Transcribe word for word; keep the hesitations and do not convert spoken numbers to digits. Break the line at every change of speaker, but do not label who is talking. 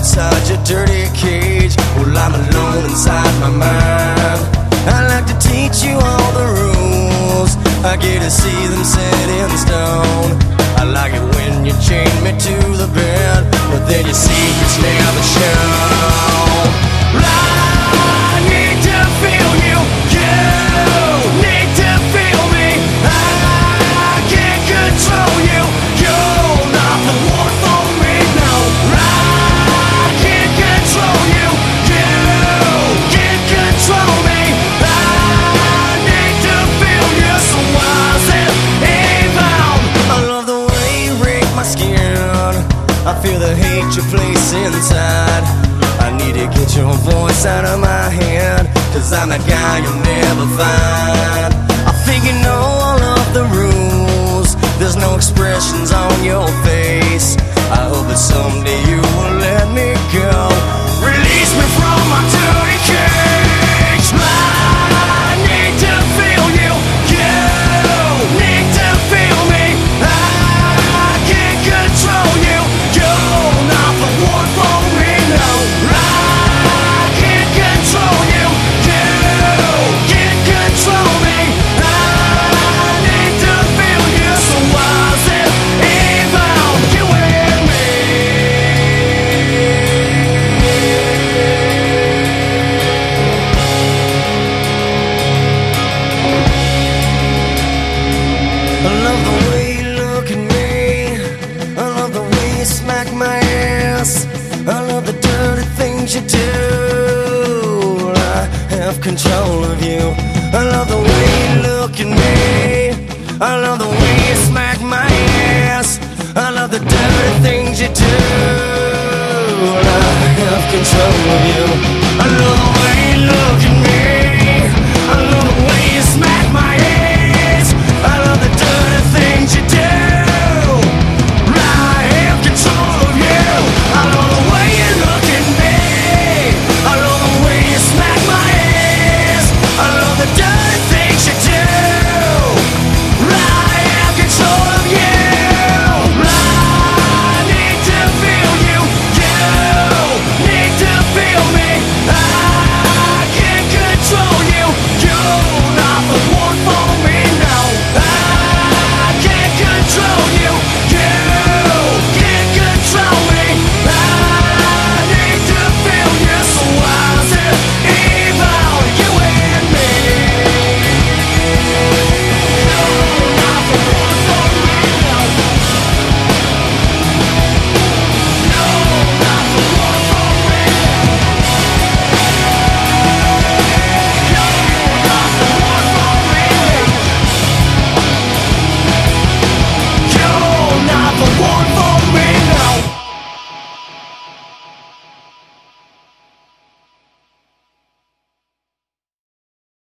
inside your dirty cage. Well, I'm alone inside my mind. I like to teach you all the rules. I get to see them set in stone. I like it when you chain me to the bed, but then your secrets never show. I need to feel you, you need to feel me. I can't control you, you're not the one for me, no. I can't control you, you can't control me. I need to feel you, so why's it even? I love the way you rake my skin. I feel the hate you place inside. I need to get your voice out of my head, 'cause I'm that guy you'll never find. I think you know all of the rules. There's no expressions on your face. I hope that someday you will let me go. Release me from my dirty cage. I need to feel you, you need to feel me. I can't control you, you're not the one for me, no. I can't control you, you can't control me. I need to feel you, so why's it even you and me? I love the way you look at me. I love the way you smack my ass. I love the dirty things you do. I have control of you. I love the way you look at me. I love the way you smack my ass. I love the dirty things you do. I have control of you. I love the way you look